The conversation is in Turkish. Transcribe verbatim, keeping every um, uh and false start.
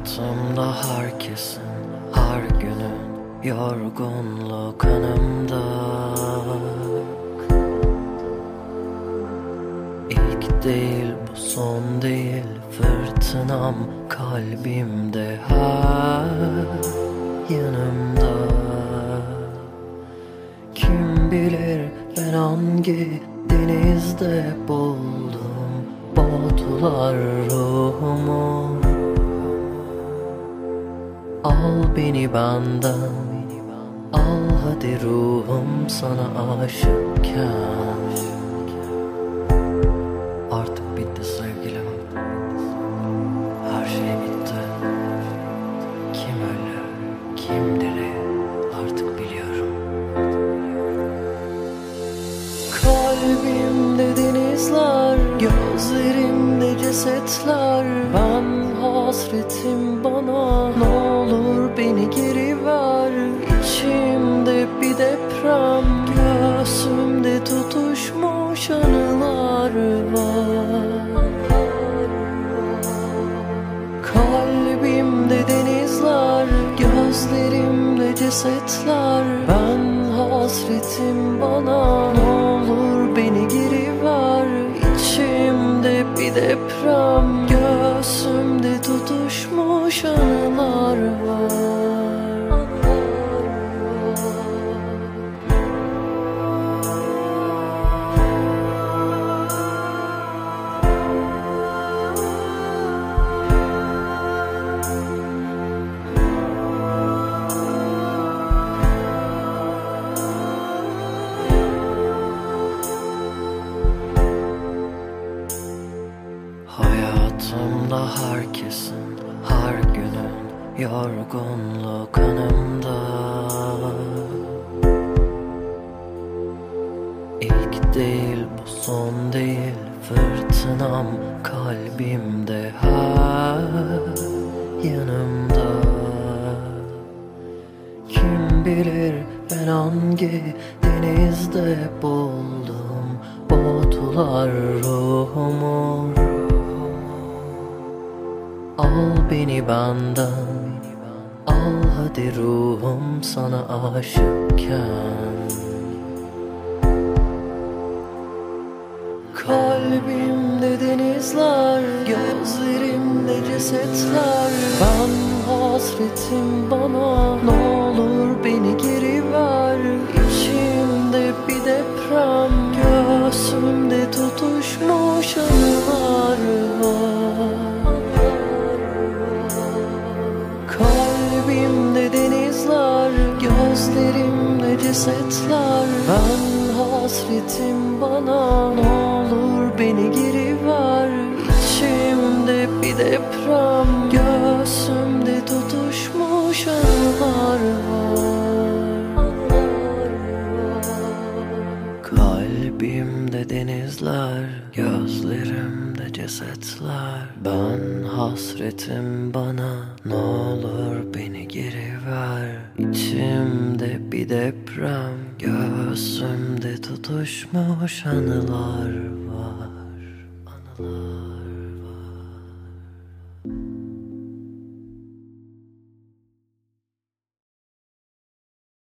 Hayatımda herkesin, her günün yorgunluğu kanımda. İlk değil bu son değil, fırtınam kalbimde her yanımda. Kim bilir ben hangi denizde buldum boğdular ruhumu. Al beni benden, al hadi ruhum sana aşıkken. Artık bitti sevgilim, her şey bitti. Kim ölü, kim diri artık biliyorum. Kalbimde denizler, gözlerimde cesetler. Ben hasretim bana, ne olur beni geri ver. İçimde bir deprem, göğsümde tutuşmuş anılar var. Kalbimde denizler, gözlerimde cesetler. Ben hasretim bana, ne olur beni geri ver. İçimde bir deprem, göğsümde tutuşmuş anılar var. Hayatımda herkesin, her günün yorgunluğu kanımda. İlk değil bu son değil, fırtınam kalbimde her yanımda. Kim bilir ben hangi denizde buldum boğdular ruhumu. Al beni benden, al hadi ruhum sana aşıkken. Kalbimde denizler, gözlerimde cesetler. Ben hasretim bana, ne olur beni geri ver. İçimde bir deprem, göğsümde tutuşmuş anılar var. Kalbimde denizler, gözlerimde cesetler. Ben hasretim bana, ne olur beni geri ver. İçimde bir deprem, göğsümde tutuşmuş anılar var. Kalbimde denizler, gözlerimde cesetler. Ben hasretim bana, ne olur beni geri ver. İçimde bir deprem, göğsümde tutuşmuş anılar var.